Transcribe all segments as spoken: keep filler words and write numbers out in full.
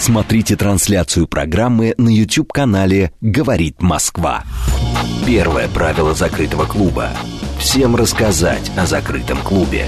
Смотрите трансляцию программы на YouTube-канале «Говорит Москва». Первое правило закрытого клуба – всем рассказать о закрытом клубе.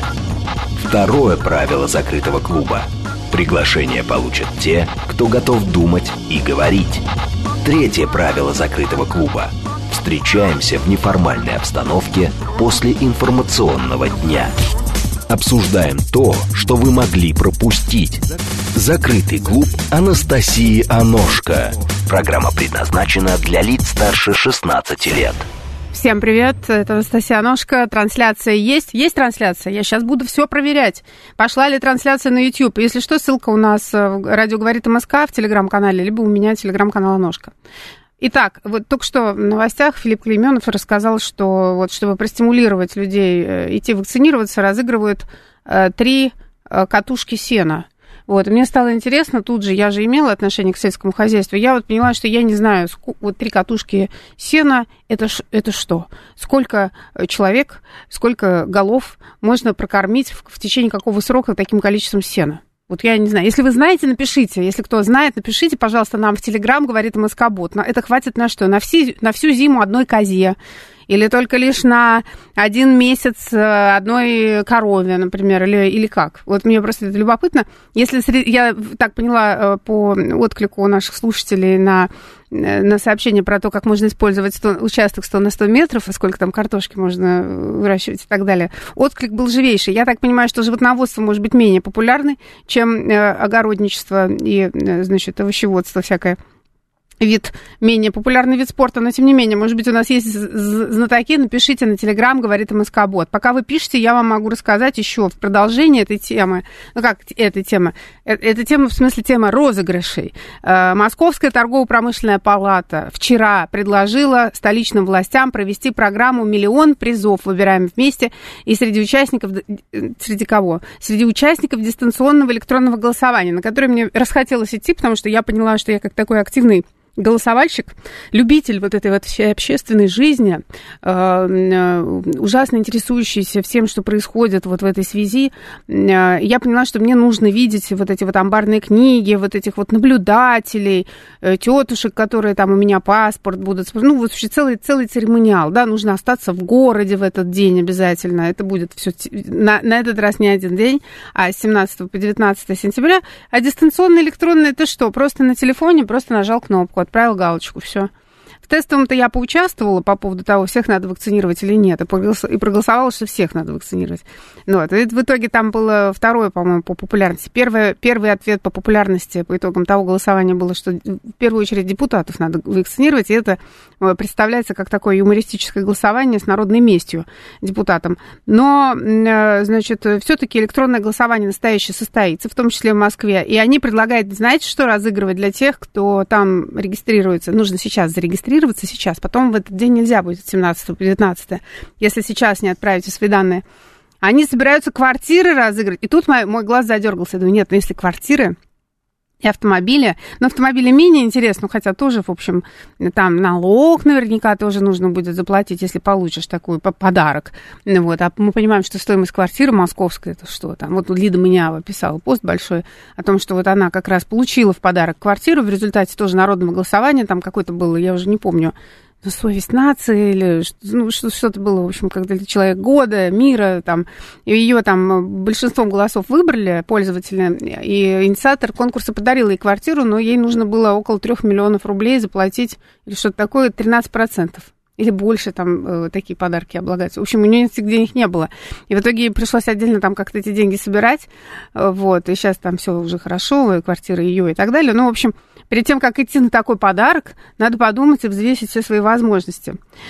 Второе правило закрытого клуба – приглашение получат те, кто готов думать и говорить. Третье правило закрытого клуба – встречаемся в неформальной обстановке после информационного дня. Обсуждаем то, что вы могли пропустить. Закрытый клуб Анастасии Аношко. Программа предназначена для лиц старше шестнадцати лет. Всем привет, это Анастасия Аношко. Трансляция есть? Есть трансляция? Я сейчас буду все проверять. Пошла ли трансляция на YouTube? Если что, ссылка у нас в «Радио говорит МСК» в телеграм-канале, либо у меня телеграм-канал Аношко. Итак, вот только что в новостях Филипп Клейменов рассказал, что вот чтобы простимулировать людей идти вакцинироваться, разыгрывают э, три э, катушки сена. Вот, и мне стало интересно, тут же, я же имела отношение к сельскому хозяйству, я вот поняла, что я не знаю, вот три катушки сена, это, это что? Сколько человек, сколько голов можно прокормить в, в течение какого срока таким количеством сена? Вот я не знаю. Если вы знаете, напишите. Если кто знает, напишите, пожалуйста, нам в Телеграм, говорит МСК-бот. Это хватит на что? На, все, на всю зиму одной козе. Или только лишь на один месяц одной корове, например, или, или как? Вот мне просто это любопытно. Если я так поняла по отклику у наших слушателей на, на сообщение про то, как можно использовать сто, участок сто на сто метров, и сколько там картошки можно выращивать и так далее, отклик был живейший. Я так понимаю, что животноводство может быть менее популярный, чем огородничество и, значит, овощеводство всякое. Вид, менее популярный вид спорта, но тем не менее, может быть, у нас есть знатоки, напишите на Телеграм, говорит МСК-бот. Пока вы пишете, я вам могу рассказать еще в продолжении этой темы, ну как этой темы, эта тема, в смысле, тема розыгрышей. Московская торгово-промышленная палата вчера предложила столичным властям провести программу «Миллион призов. Выбираем вместе», и среди участников, среди кого? Среди участников дистанционного электронного голосования, на которое мне расхотелось идти, потому что я поняла, что я как такой активный голосовальщик, любитель вот этой вот всей общественной жизни, э, ужасно интересующийся всем, что происходит вот в этой связи, э, я поняла, что мне нужно видеть вот эти вот амбарные книги, вот этих вот наблюдателей, э, тетушек, которые там у меня паспорт будут, ну, вот вообще целый, целый церемониал, да, нужно остаться в городе в этот день обязательно, это будет все на, на этот раз не один день, а с семнадцатого по девятнадцатое сентября, а дистанционно электронное это что? Просто на телефоне, просто нажал кнопку, отправил галочку, все. В тестовом-то я поучаствовала по поводу того, всех надо вакцинировать или нет, и проголосовала, что всех надо вакцинировать. Ну, вот. И в итоге там было второе, по-моему, по популярности. Первый, первый ответ по популярности по итогам того голосования было, что в первую очередь депутатов надо вакцинировать, и это представляется как такое юмористическое голосование с народной местью депутатам. Но, значит, все-таки электронное голосование настоящее состоится, в том числе в Москве, и они предлагают, знаете, что разыгрывать для тех, кто там регистрируется? Нужно сейчас зарегистрироваться, сейчас, потом в этот день нельзя будет с семнадцатого по девятнадцатое, если сейчас не отправите свои данные. Они собираются квартиры разыграть, и тут мой, мой глаз задергался, я думаю, нет, ну если квартиры и автомобили, но автомобили менее интересно, хотя тоже, в общем, там налог наверняка тоже нужно будет заплатить, если получишь такой подарок. Вот. А мы понимаем, что стоимость квартиры московской, это что там? Вот Лида Мынява писала пост большой о том, что вот она как раз получила в подарок квартиру в результате тоже народного голосования, там какое-то было, я уже не помню, совесть нации или ну, что-то было, в общем, как для человека года, мира, там, и ее там большинством голосов выбрали пользователи, и инициатор конкурса подарил ей квартиру, но ей нужно было около трех миллионов рублей заплатить, или что-то такое, тринадцать процентов. Или больше там э, такие подарки облагаются. В общем, у нее этих денег не было. И в итоге ей пришлось отдельно там как-то эти деньги собирать. Э, вот, и сейчас там все уже хорошо, и квартира ее и так далее. Ну, в общем, перед тем, как идти на такой подарок, надо подумать и взвесить все свои возможности.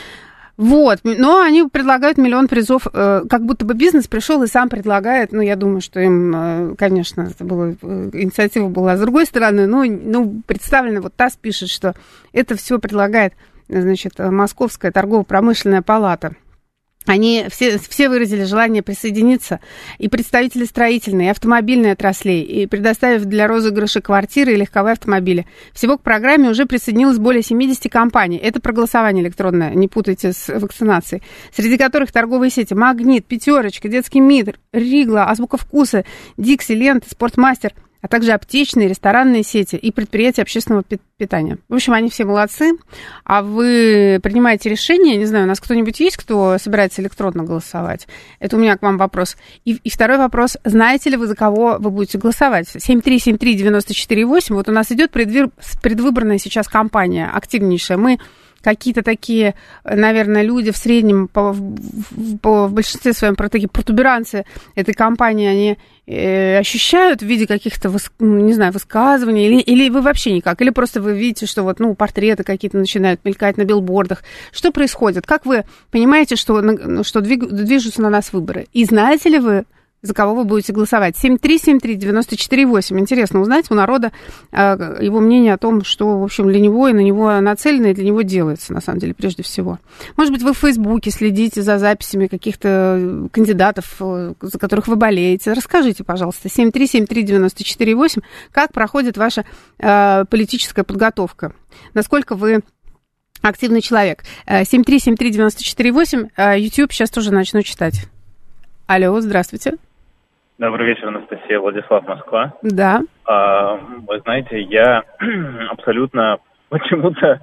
Вот, но они предлагают миллион призов, э, как будто бы бизнес пришел и сам предлагает. Ну, я думаю, что им, э, конечно, это была, э, инициатива была с другой стороны. Ну, ну, представлено, вот ТАСС пишет, что это все предлагает, значит, Московская торгово-промышленная палата. Они все, все выразили желание присоединиться, и представители строительной, и автомобильной отраслей, и предоставив для розыгрыша квартиры и легковые автомобили. Всего к программе уже присоединилось более семьдесят компаний. Это про голосование электронное, не путайте с вакцинацией. Среди которых торговые сети «Магнит», «Пятерочка», «Детский мир», «Ригла», «Азбука вкуса», «Дикси», «Лента», «Спортмастер». а также аптечные, ресторанные сети и предприятия общественного питания. В общем, они все молодцы, а вы принимаете решение, не знаю, у нас кто-нибудь есть, кто собирается электронно голосовать? Это у меня к вам вопрос. И, и второй вопрос, знаете ли вы, за кого вы будете голосовать? семь три семь три девять четыре восемь, вот у нас идет предвы... предвыборная сейчас кампания активнейшая. Мы какие-то такие, наверное, люди в среднем, по, по, в большинстве своем, про такие протуберанцы этой кампании, они э, ощущают в виде каких-то, выс, не знаю, высказываний, или, или вы вообще никак, или просто вы видите, что вот, ну, портреты какие-то начинают мелькать на билбордах. Что происходит? Как вы понимаете, что, что двиг, движутся на нас выборы? И знаете ли вы, за кого вы будете голосовать? семь три семь три девять четыре восемь. Интересно узнать у народа э, его мнение о том, что, в общем, для него и на него нацелено, и для него делается, на самом деле, прежде всего. Может быть, вы в Фейсбуке следите за записями каких-то кандидатов, за которых вы болеете. Расскажите, пожалуйста, семь три семь три девять четыре восемь, как проходит ваша э, политическая подготовка? Насколько вы активный человек? семь три семь три девять четыре восемь. Э, YouTube сейчас тоже начну читать. Алло, здравствуйте. Добрый вечер, Анастасия. Владислав, Москва. Да. А, вы знаете, я абсолютно почему-то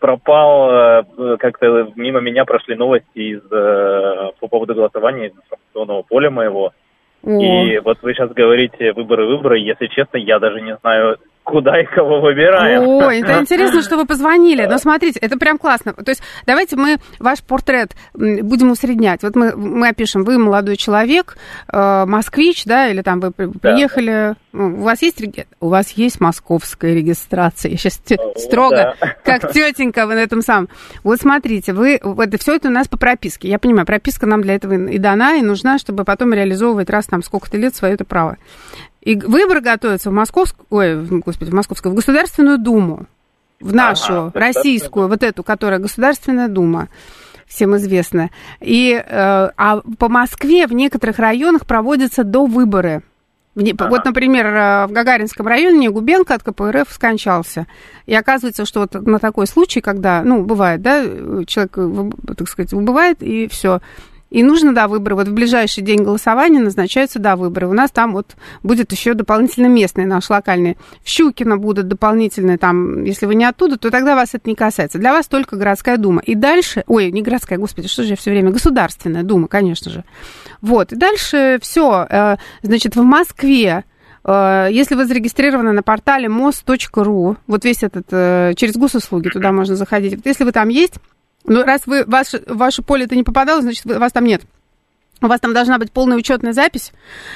пропал, как-то мимо меня прошли новости из, по поводу голосования из информационного поля моего. О. И вот вы сейчас говорите выборы-выборы, если честно, я даже не знаю, куда и кого выбираем. О, это интересно, что вы позвонили. Но смотрите, это прям классно. То есть давайте мы ваш портрет будем усреднять. Вот мы, мы опишем, вы молодой человек, э, москвич, да, или там вы приехали. Да. У вас есть у вас есть московская регистрация. Я сейчас т- строго, да. Как тетенька вы на этом самом. Вот смотрите, вы это все это у нас по прописке. Я понимаю, прописка нам для этого и дана, и нужна, чтобы потом реализовывать раз там сколько-то лет свое это право. И выборы готовятся в Московскую, ой, господи, в Московскую, в Государственную Думу, в нашу, ага, российскую, вот эту, которая Государственная Дума, всем известная. И, э, а по Москве в некоторых районах проводятся довыборы. Ага. Вот, например, в Гагаринском районе Губенко от ка пэ эр эф скончался. И оказывается, что вот на такой случай, когда, ну, бывает, да, человек, так сказать, убывает, и все. И нужно, да, выборы. Вот в ближайший день голосования назначаются, да, выборы. У нас там вот будет еще дополнительно местные наши локальные. В Щукино будут дополнительные там, если вы не оттуда, то тогда вас это не касается. Для вас только городская дума. И дальше, ой, не городская, господи, что же я все время, Государственная Дума, конечно же. Вот, и дальше все, значит, в Москве, если вы зарегистрированы на портале мост точка ру, вот весь этот, через госуслуги туда можно заходить, вот если вы там есть, ну, раз вы, ваше, ваше поле-то не попадало, значит, вас там нет. У вас там должна быть полная учетная запись,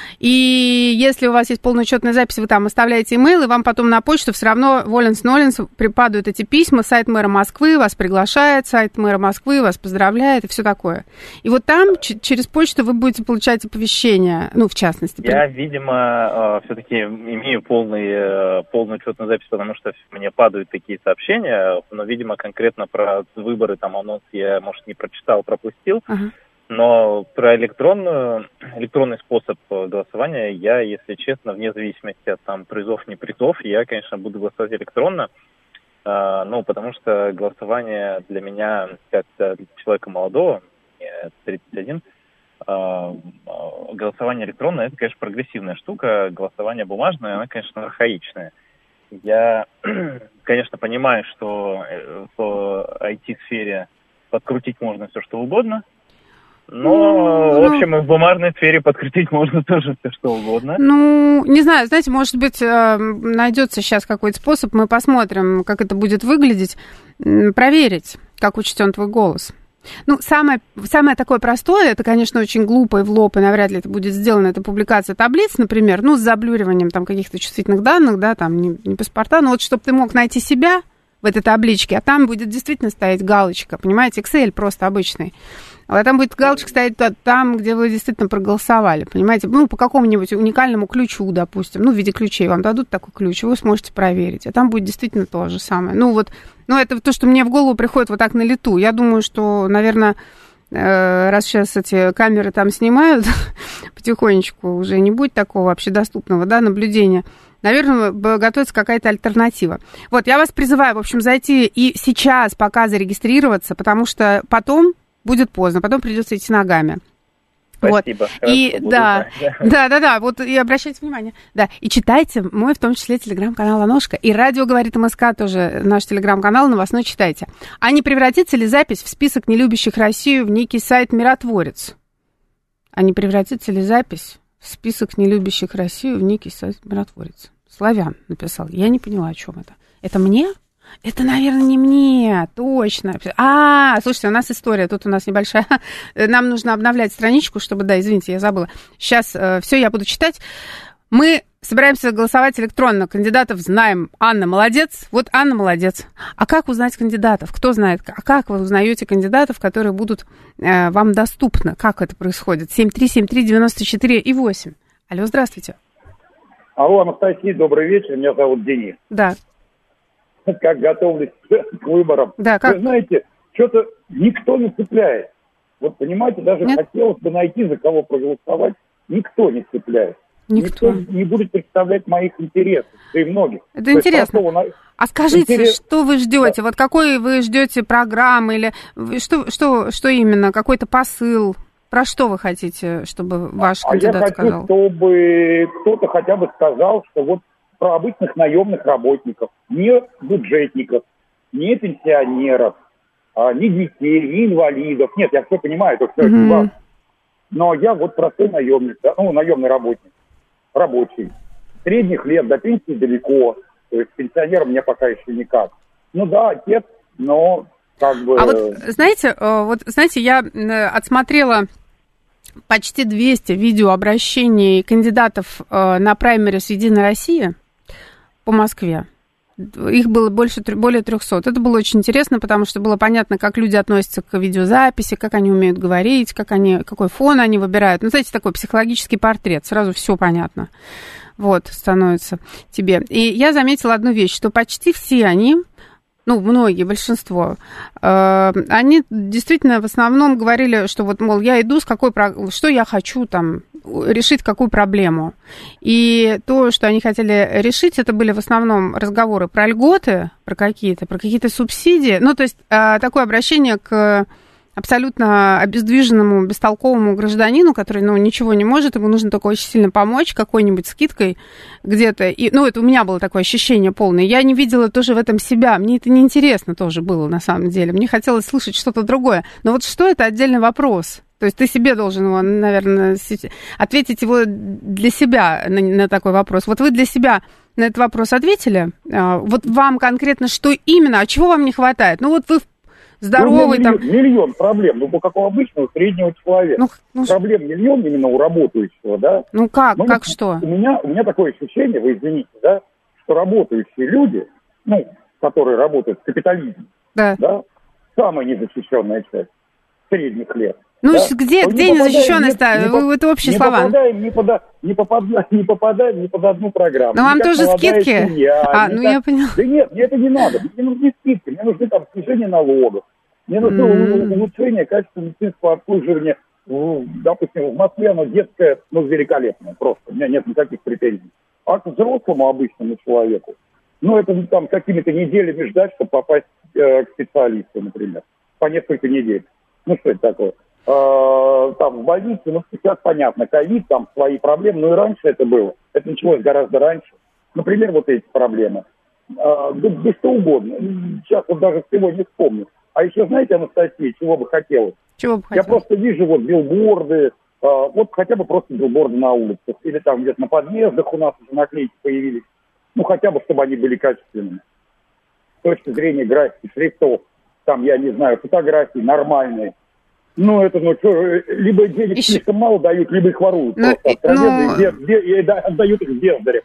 и если у вас есть полная учетная запись, вы там оставляете имейл, и вам потом на почту все равно воленс-ноленс припадают эти письма, сайт мэра Москвы вас приглашает, сайт мэра Москвы вас поздравляет, и все такое. И вот там ч- через почту вы будете получать оповещения, ну, в частности. Я, видимо, все-таки имею полный, полную учетную запись, потому что мне падают такие сообщения, но, видимо, конкретно про выборы, там, анонс я, может, не прочитал, пропустил. Ага. Но про электронную, электронный способ голосования я, если честно, вне зависимости от там призов, не призов, я, конечно, буду голосовать электронно, э, ну, потому что голосование для меня, как для человека молодого, мне тридцать один, э, голосование электронное, это, конечно, прогрессивная штука, голосование бумажное, оно, конечно, архаичное. Я, конечно, понимаю, что в ай ти-сфере подкрутить можно все, что угодно. Но, ну, в общем, и в бумажной сфере подкрутить можно тоже все, что угодно. Ну, не знаю, знаете, может быть, найдется сейчас какой-то способ, мы посмотрим, как это будет выглядеть, проверить, как учтен твой голос. Ну, самое, самое такое простое, это, конечно, очень глупо и в лоб, и навряд ли это будет сделано, это публикация таблиц, например, ну, с заблюриванием там каких-то чувствительных данных, да, там, не, не паспорта, но вот чтобы ты мог найти себя в этой табличке, а там будет действительно стоять галочка, понимаете, Excel просто обычный. А там будет галочка стоять там, где вы действительно проголосовали, понимаете? Ну, по какому-нибудь уникальному ключу, допустим. Ну, в виде ключей вам дадут такой ключ, вы сможете проверить. А там будет действительно то же самое. Ну, вот, ну, это то, что мне в голову приходит вот так на лету. Я думаю, что, наверное, раз сейчас эти камеры там снимают, потихонечку уже не будет такого общедоступного, да, наблюдения. Наверное, готовится какая-то альтернатива. Вот, я вас призываю, в общем, зайти и сейчас пока зарегистрироваться, потому что потом будет поздно, потом придется идти ногами. Спасибо. Вот. И да, да, да, да, вот и обращайте внимание. Да, и читайте мой, в том числе, телеграм-канал «Аношка». И радио «Говорит МСК» тоже наш телеграм-канал, новостной читайте. А не превратится ли запись в список нелюбящих Россию в некий сайт «Миротворец»? А не превратится ли запись в список нелюбящих Россию в некий сайт «Миротворец»? Славян написал. Я не поняла, о чем это. Это мне? Это, наверное, не мне, точно. А, слушайте, у нас история, тут у нас небольшая. Нам нужно обновлять страничку, чтобы, да, извините, я забыла. Сейчас э, все, я буду читать. Мы собираемся голосовать электронно. Кандидатов знаем. Анна молодец. Вот Анна молодец. А как узнать кандидатов? Кто знает? А как вы узнаете кандидатов, которые будут э, вам доступны? Как это происходит? семь три семь три девяносто четыре и восемь. Алло, здравствуйте. Алло, Анастасия, добрый вечер. Меня зовут Денис. Да. Как готовлюсь к выборам. Да, как? Вы знаете, что-то никто не цепляет. Вот понимаете, даже Нет? хотелось бы найти, за кого проголосовать. Никто не цепляет. Никто. Никто не будет представлять моих интересов. И многих. Это То интересно. Простого... А скажите, Интерес... что вы ждете? Да. Вот какой вы ждете программы? Или что, что, что именно? Какой-то посыл? Про что вы хотите, чтобы ваш а кандидат я хочу, сказал? чтобы кто-то хотя бы сказал, что вот про обычных наемных работников, не бюджетников, не пенсионеров, а, ни детей, ни инвалидов. Нет, я все понимаю, это все mm-hmm. важно. Но я вот простой наемник, да, ну, наемный работник, рабочий. Средних лет, до пенсии далеко, то есть пенсионером мне пока еще никак. Ну да, отец, но как бы... А вот, знаете, вот, знаете, я отсмотрела почти двести видеообращений кандидатов на праймерис «Единой России» по Москве. Их было больше, более трехсот. Это было очень интересно, потому что было понятно, как люди относятся к видеозаписи, как они умеют говорить, как они, какой фон они выбирают. Ну, знаете, такой психологический портрет. Сразу все понятно. Вот, становится тебе. И я заметила одну вещь, что почти все они, ну, многие, большинство, э, они действительно в основном говорили, что вот, мол, я иду с какой, что я хочу там, решить какую проблему. И то, что они хотели решить, это были в основном разговоры про льготы, про какие-то, про какие-то субсидии. Ну, то есть э, такое обращение к абсолютно обездвиженному, бестолковому гражданину, который, ну, ничего не может, ему нужно только очень сильно помочь какой-нибудь скидкой где-то. И, ну, это у меня было такое ощущение полное. Я не видела тоже в этом себя. Мне это неинтересно тоже было, на самом деле. Мне хотелось слышать что-то другое. Но вот что это отдельный вопрос. То есть ты себе должен его, наверное, ответить его для себя на, на такой вопрос. Вот вы для себя на этот вопрос ответили? Вот вам конкретно что именно, а чего вам не хватает? Ну, вот вы здоровый ну, там... Миллион, миллион проблем, ну, как у обычного среднего человека. Ну, ну, проблем миллион именно у работающего, да. Ну, как, ну, как что? У меня, у меня такое ощущение, вы извините, да, что работающие люди, ну, которые работают в капитализме, да, да, самая незащищенная часть средних лет. Ну, да? где, Но где незащищенность? Не, не, это общие не слова. Попадаем, не, пода, не, попадаем, не попадаем ни под одну программу. Но вам тоже скидки? Семья, а, ну как... я поняла. Да нет, мне это не надо. Мне нужны скидки, мне нужны там снижение налогов. Мне нужно mm. улучшение качества медицинского обслуживания. Допустим, в Москве оно детское, ну, великолепное просто. У меня нет никаких претензий. А к взрослому обычному человеку, ну, это там какими-то неделями ждать, чтобы попасть э, к специалисту, например. По несколько недель. Ну, что это такое? Э, там в больнице, ну, сейчас понятно, ковид, там свои проблемы, но и раньше это было. Это началось гораздо раньше. Например, вот эти проблемы. Э, да, да что угодно. Сейчас вот даже всего не вспомню. А еще, знаете, Анастасия, чего бы хотелось? Чего бы хотелось? Я просто вижу вот билборды, э, вот хотя бы просто билборды на улицах, или там где-то на подъездах у нас уже наклейки появились. Ну, хотя бы, чтобы они были качественными. С точки зрения графики, шрифтов, там, я не знаю, фотографии нормальные. Ну, это, ну, что, либо денег Еще... слишком мало дают, либо их воруют. Ну, просто ну... и, и, и отдают их бездарям.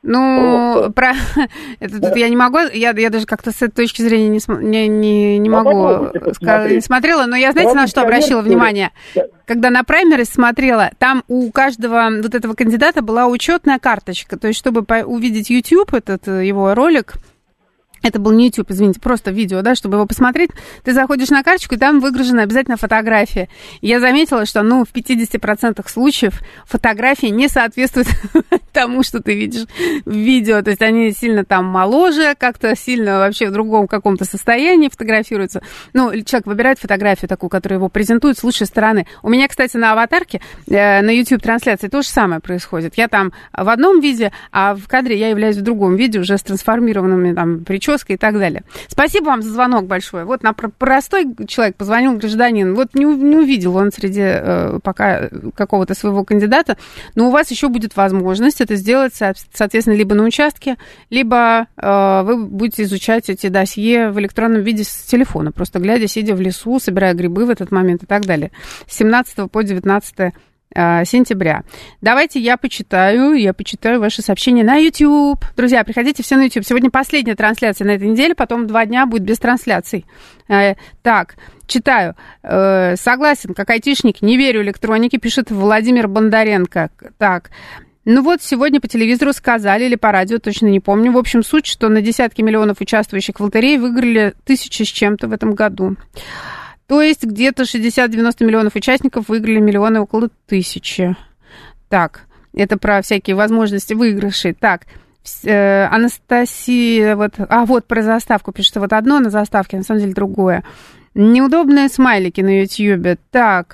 Ну, про это тут я не могу, я, я даже как-то с этой точки зрения не, не, не, не могу сказать, не смотрела, но я, знаете, на что обращала внимание? Когда на праймерис смотрела, там у каждого вот этого кандидата была учетная карточка, то есть, чтобы увидеть YouTube, этот его ролик, Это был не YouTube, извините, просто видео, да, чтобы его посмотреть. Ты заходишь на карточку, и там выгружена обязательно фотография. И я заметила, что, ну, в пятьдесят процентов случаев фотографии не соответствуют тому, что ты видишь в видео. То есть они сильно там моложе, как-то сильно вообще в другом каком-то состоянии фотографируются. Ну, человек выбирает фотографию такую, которая его презентует с лучшей стороны. У меня, кстати, на аватарке, э, на YouTube-трансляции то же самое происходит. Я там в одном виде, а в кадре я являюсь в другом виде, уже с трансформированными там прическами и так далее. Спасибо вам за звонок большое. Вот на простой человек позвонил, гражданин, вот не, не увидел он среди э, пока какого-то своего кандидата, но у вас еще будет возможность это сделать, соответственно, либо на участке, либо э, вы будете изучать эти досье в электронном виде с телефона, просто глядя, сидя в лесу, собирая грибы в этот момент и так далее. С семнадцатого по девятнадцатое сентября. Давайте я почитаю, я почитаю ваши сообщения на YouTube. Друзья, приходите все на YouTube. Сегодня последняя трансляция на этой неделе, потом два дня будет без трансляций. Так, читаю. Согласен, как айтишник, не верю электронике, пишет Владимир Бондаренко. Так, ну вот сегодня по телевизору сказали, или по радио, точно не помню. В общем, суть, что на десятки миллионов участвующих в лотерее выиграли тысячи с чем-то в этом году. То есть где-то шестьдесят-девяносто миллионов участников выиграли миллионы около тысячи. Так, это про всякие возможности выигрышей. Так, э, Анастасия, вот, а вот про заставку пишет, вот одно на заставке, на самом деле другое. Неудобные смайлики на Ютьюбе. Так,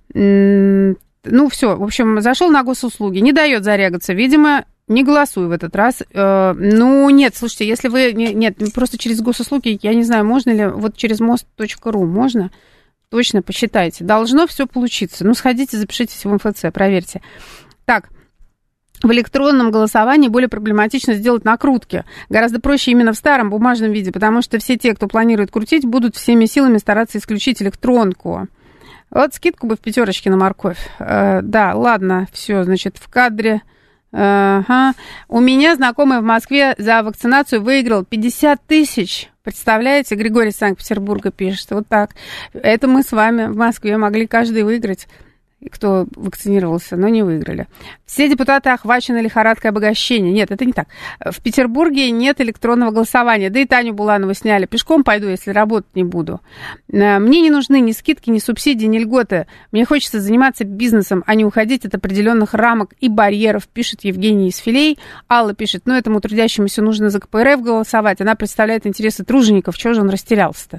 м- ну все, в общем, зашел на госуслуги, не дает зарегаться, видимо. Не голосую в этот раз. Э, ну, нет, слушайте, если вы... Не, нет, просто через госуслуги, я не знаю, можно ли... Вот через мост точка ру можно? Точно, посчитайте. Должно все получиться. Ну, сходите, запишитесь в эм эф цэ, проверьте. Так, в электронном голосовании более проблематично сделать накрутки. Гораздо проще именно в старом бумажном виде, потому что все те, кто планирует крутить, будут всеми силами стараться исключить электронку. Вот скидку бы в пятерочке на морковь. Э, да, ладно, все, значит, в кадре... Ага. У меня знакомый в Москве за вакцинацию выиграл пятьдесят тысяч. Представляете, Григорий из Санкт-Петербурга пишет. Вот так. Это мы с вами в Москве могли каждый выиграть, кто вакцинировался, но не выиграли. Все депутаты охвачены лихорадкой обогащения. Нет, это не так. В Петербурге нет электронного голосования. Да и Таню Буланову сняли. Пешком пойду, если работать не буду. Мне не нужны ни скидки, ни субсидии, ни льготы. Мне хочется заниматься бизнесом, а не уходить от определенных рамок и барьеров, пишет Евгений из Филей. Алла пишет, ну, этому трудящемуся нужно за ка пэ эр эф голосовать. Она представляет интересы тружеников. Чего же он растерялся-то?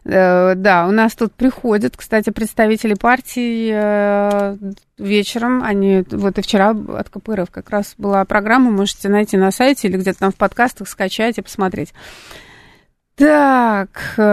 Да, у нас тут приходят, кстати, представители партии вечером, они, вот и вчера от ка пэ эр эф как раз была программа, можете найти на сайте или где-то там в подкастах, скачать и посмотреть. Так,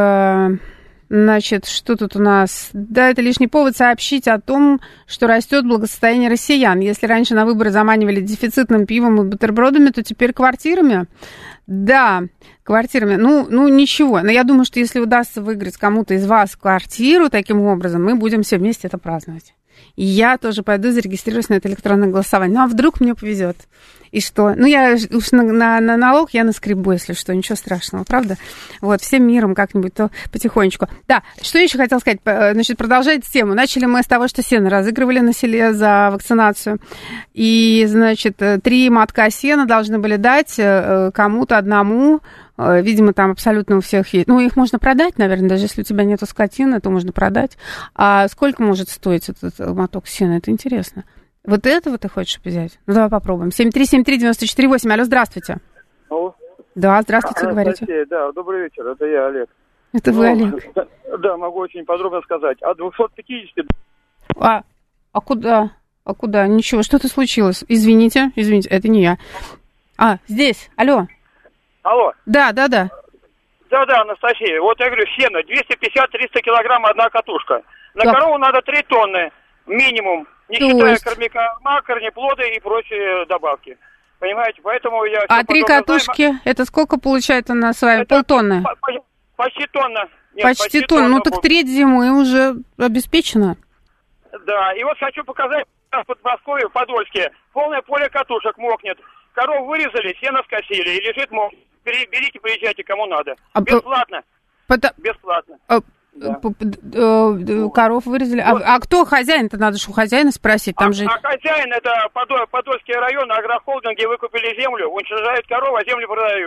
значит, что тут у нас? Да, это лишний повод сообщить о том, что растет благосостояние россиян. Если раньше на выборы заманивали дефицитным пивом и бутербродами, то теперь квартирами. Да, квартирами. Ну, ну, ничего. Но я думаю, что если удастся выиграть кому-то из вас квартиру таким образом, мы будем все вместе это праздновать. И я тоже пойду зарегистрируюсь на это электронное голосование. Ну, а вдруг мне повезет? И что? Ну, я уж на, на, на налог я наскребу, если что, ничего страшного, правда? Вот, всем миром как-нибудь, то потихонечку. Да, что еще хотела сказать? Значит, продолжать тему. Начали мы с того, что сено разыгрывали на селе за вакцинацию. И, значит, три мотка сена должны были дать кому-то одному. Видимо, там абсолютно у всех есть. Ну, их можно продать, наверное, даже если у тебя нету скотины, то можно продать. А сколько может стоить этот моток сена? Это интересно. Вот этого ты хочешь взять? Ну, давай попробуем. семь три семь три девять четыре восемь. Алло, здравствуйте. Алло. Да, здравствуйте, а, говорите. Да, добрый вечер, это я, Олег. Это ну, вы, Олег. Да, да, могу очень подробно сказать. От двухсот пятидесяти... А, а куда? А куда? Ничего, что-то случилось. Извините, извините, это не я. А, здесь, алло. Алло. Да, да, да. Да, да, Анастасия. Вот я говорю, сено двести пятьдесят - триста килограмм одна катушка. На так. корову надо три тонны минимум, не То считая есть... корма, корнеплоды и прочие добавки. Понимаете, поэтому я... А три катушки, знаю... это сколько получает она с вами? Это Полтонны? По- по- почти тонна. Нет, почти, почти тонна. тонна. Ну так треть зимы уже обеспечена. Да, и вот хочу показать в Подмосковье, в Подольске. Полное поле катушек мокнет. Коров вырезали, сено скосили, и лежит мокнет. Берите, приезжайте, кому надо. А, Бесплатно. Потому... Бесплатно. А, да. Коров вырезали. Вот. А, а кто хозяин-то? Надо же у хозяина спросить. Там а, же... а хозяин, это Подольский район, агрохолдинги выкупили землю, уничтожают коров, а землю продают.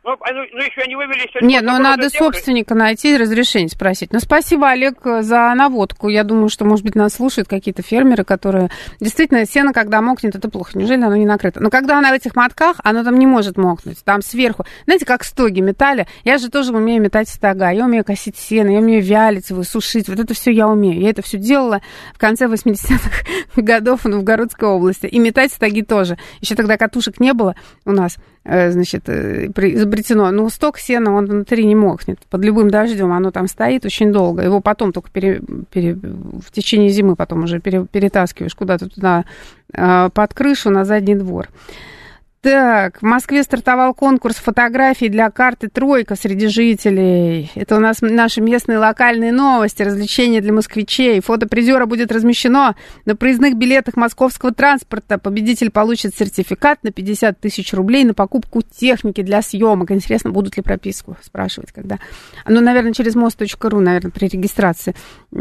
Ну, ну еще они вывели... Нет, ну надо собственника найти, разрешение спросить. Ну, спасибо, Олег, за наводку. Я думаю, что, может быть, нас слушают какие-то фермеры, которые... Действительно, сено, когда мокнет, это плохо. Неужели оно не накрыто? Но когда оно в этих мотках, оно там не может мокнуть. Там сверху... Знаете, как стоги метали? Я же тоже умею метать стога. Я умею косить сено, я умею вялить его, сушить. Вот это все я умею. Я это все делала в конце восьмидесятых годов в Новгородской области. И метать стоги тоже. Еще тогда катушек не было у нас. Значит, изобретено. Но сток сена, он внутри не мокнет. Под любым дождем оно там стоит очень долго. Его потом только пере, пере, в течение зимы потом уже пере, перетаскиваешь куда-то туда под крышу на задний двор. Так, в Москве стартовал конкурс фотографий для карты «Тройка» среди жителей. Это у нас наши местные локальные новости, развлечения для москвичей. Фото призера будет размещено на проездных билетах московского транспорта. Победитель получит сертификат на пятьдесят тысяч рублей на покупку техники для съемок. Интересно, будут ли прописку спрашивать, когда... Ну, наверное, через мост точка ру, наверное, при регистрации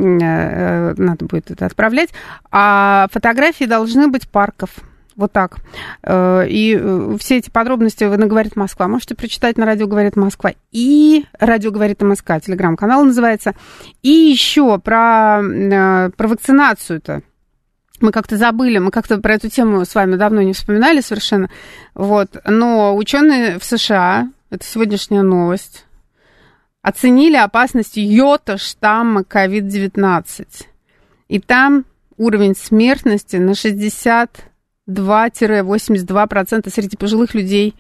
надо будет это отправлять. А фотографии должны быть парков. Вот так. И все эти подробности вы на «Говорит Москва» можете прочитать на «Радио Говорит Москва». И «Радио Говорит МСК», телеграм-канал называется. И еще про, про вакцинацию-то. Мы как-то забыли, мы как-то про эту тему с вами давно не вспоминали совершенно. Вот. Но ученые в США, это сегодняшняя новость, оценили опасность йота-штамма ковид девятнадцать. И там уровень смертности на шестьдесят два-восемьдесят два процента среди пожилых людей,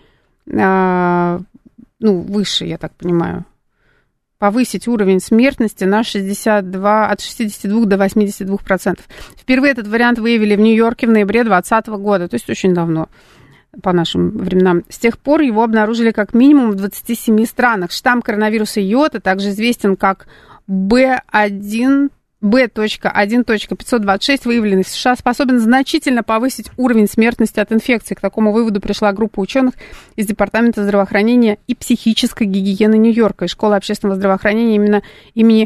э, ну, выше, я так понимаю. Повысить уровень смертности на шестьдесят два, от шестидесяти двух до восьмидесяти двух процентов. Впервые этот вариант выявили в Нью-Йорке в ноябре двадцатого года, то есть очень давно, по нашим временам. С тех пор его обнаружили как минимум в двадцати семи странах. Штамм коронавируса йота также известен как бэ один бэ один пятьсот двадцать шесть, выявленный в США, способен значительно повысить уровень смертности от инфекции. К такому выводу пришла группа ученых из Департамента здравоохранения и психической гигиены Нью-Йорка и Школы общественного здравоохранения именно имени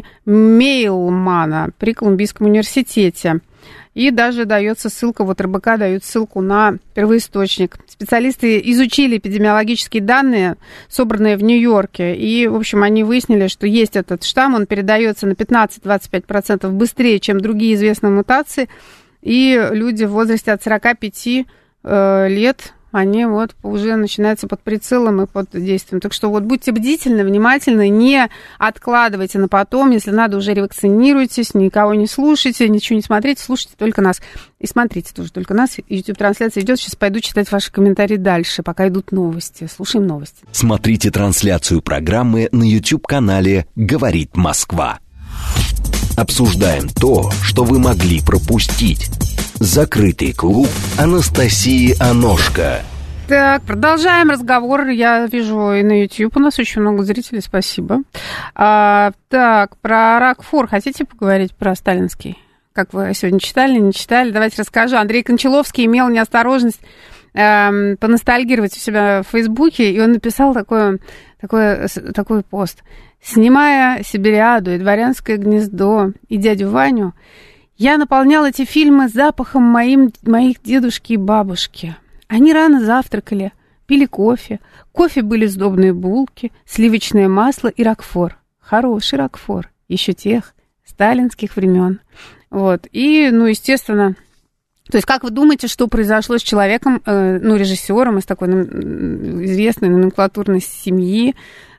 Мейлмана при Колумбийском университете. И даже дается ссылка, вот эр бэ ка дает ссылку на первоисточник. Специалисты изучили эпидемиологические данные, собранные в Нью-Йорке, и, в общем, они выяснили, что есть этот штамм, он передается на пятнадцать-двадцать пять процентов быстрее, чем другие известные мутации, и люди в возрасте от сорока пяти э, лет, они вот уже начинаются под прицелом и под действием. Так что вот будьте бдительны, внимательны, не откладывайте на потом. Если надо, уже ревакцинируйтесь, никого не слушайте, ничего не смотрите, слушайте только нас. И смотрите тоже только нас. YouTube-трансляция идет. Сейчас пойду читать ваши комментарии дальше, пока идут новости. Слушаем новости. Смотрите трансляцию программы на YouTube-канале «Говорит Москва». Обсуждаем то, что вы могли пропустить. Закрытый клуб Анастасии Аношко. Так, продолжаем разговор. Я вижу и на YouTube у нас очень много зрителей, спасибо. А, так, про Рокфор хотите поговорить, про сталинский? Как вы сегодня читали, не читали? Давайте расскажу. Андрей Кончаловский имел неосторожность эм, поностальгировать у себя в Фейсбуке, и он написал такой, такой, такой пост. Снимая «Сибириаду» и «Дворянское гнездо» и «Дядю Ваню», я наполнял эти фильмы запахом моим, моих дедушки и бабушки. Они рано завтракали, пили кофе. Кофе были сдобные булки, сливочное масло и рокфор. Хороший рокфор, еще тех сталинских времен. Вот. И, ну, естественно... То есть, как вы думаете, что произошло с человеком, э, ну, режиссером из такой ну, известной номенклатурной семьи,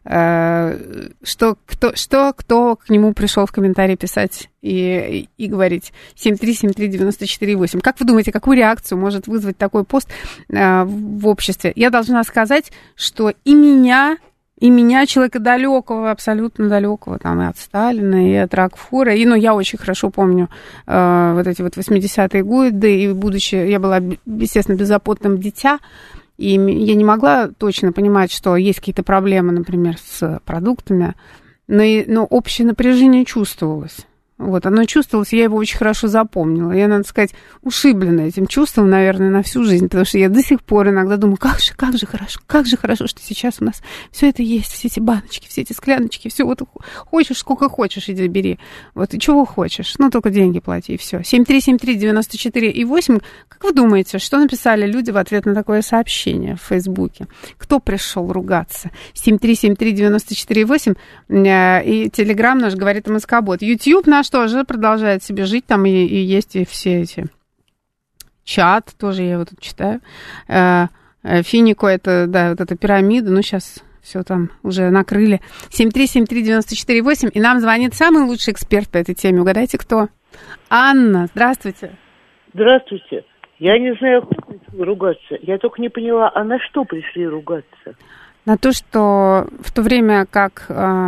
э, что, кто, что кто к нему пришел в комментарии писать и, и, и говорить семь три семь три девять четыре восемь? Как вы думаете, какую реакцию может вызвать такой пост э, в обществе? Я должна сказать, что и меня... И меня, человека далекого, абсолютно далекого, там, и от Сталина, и от Рокфора. И, ну, я очень хорошо помню э, вот эти вот восьмидесятые годы, и будучи, я была, естественно, беззаботным дитя, и я не могла точно понимать, что есть какие-то проблемы, например, с продуктами, но, и, но общее напряжение чувствовалось. Вот, оно чувствовалось, я его очень хорошо запомнила. Я, надо сказать, ушиблена этим чувством, наверное, на всю жизнь, потому что я до сих пор иногда думаю, как же, как же хорошо, как же хорошо, что сейчас у нас все это есть, все эти баночки, все эти скляночки, все вот хочешь, сколько хочешь, иди бери. Вот, и чего хочешь, ну, только деньги плати, и все. семь три семь три девяносто четыре и восемь. Как вы думаете, что написали люди в ответ на такое сообщение в Фейсбуке? Кто пришел ругаться? семь три семь три девяносто четыре и восемь и Телеграм наш говорит МСК-бот. YouTube наш тоже продолжает себе жить, там и, и есть и все эти чат, тоже я его тут читаю. Финико, это, да, вот эта пирамида, ну, сейчас все там уже накрыли. семь три семь три девяносто четыре и восемь, и нам звонит самый лучший эксперт по этой теме. Угадайте, кто? Анна, здравствуйте. Здравствуйте. Я не знаю, как пришли ругаться. Я только не поняла, а на что пришли ругаться? На то, что в то время как...